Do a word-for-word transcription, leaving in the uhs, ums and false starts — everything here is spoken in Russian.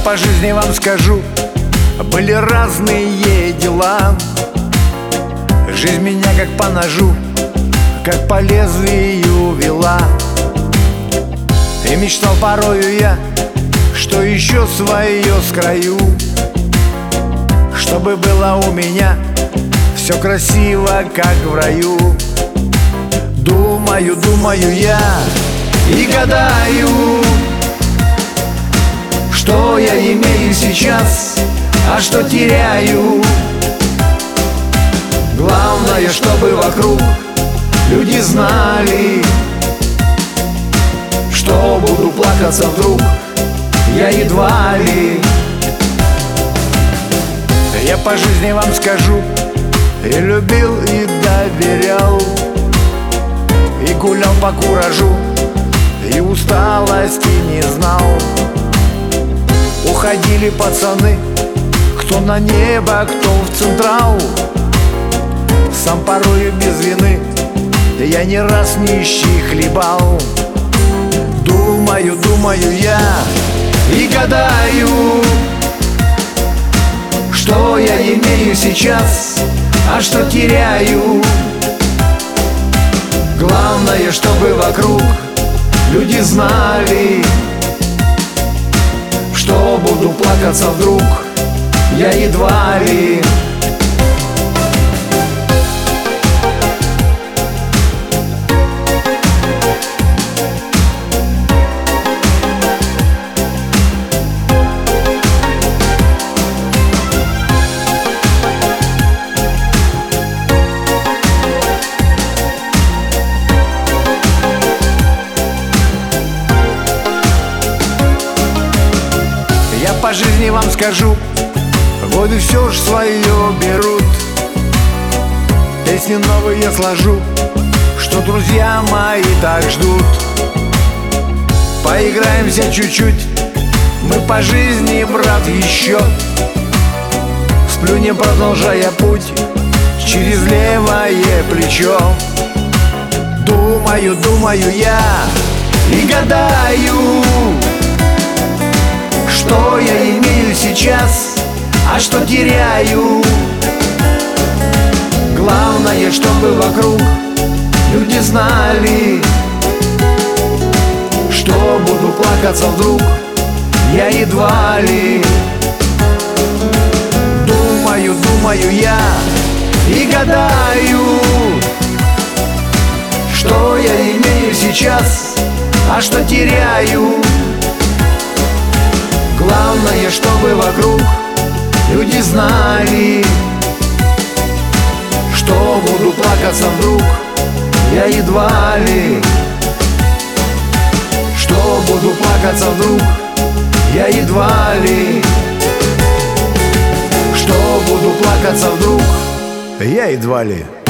по жизни вам скажу, были разные дела. Жизнь меня как по ножу, как по лезвию вела. И мечтал порою я, что еще свое скрою, чтобы было у меня все красиво, как в раю. Думаю, думаю я и гадаю, что я имею сейчас, а что теряю. Главное, чтобы вокруг люди знали, что буду плакаться вдруг я едва ли. Я по жизни вам скажу, и любил, и доверял, и гулял по куражу, и усталости не знал. Уходили пацаны, кто на небо, кто в централ. Сам порою без вины я не раз нищий хлебал. Думаю, думаю я и гадаю, что я имею сейчас, а что теряю. Главное, чтобы вокруг люди знали, что буду плакаться вдруг я едва ли. Я по жизни вам скажу, годы все ж свое берут. Песни новые сложу, что друзья мои так ждут. Поиграемся чуть-чуть, мы по жизни, брат, еще сплюнем, продолжая путь через левое плечо. Думаю, думаю я и гадаю, что я имею сейчас, а что теряю. Главное, чтобы вокруг люди знали, что буду плакаться вдруг я едва ли. Думаю, думаю я и гадаю, что я имею сейчас, а что теряю. Главное, чтобы вокруг люди знали, что буду плакаться вдруг я едва ли. Что буду плакаться вдруг я едва ли. Что буду плакаться вдруг я едва ли.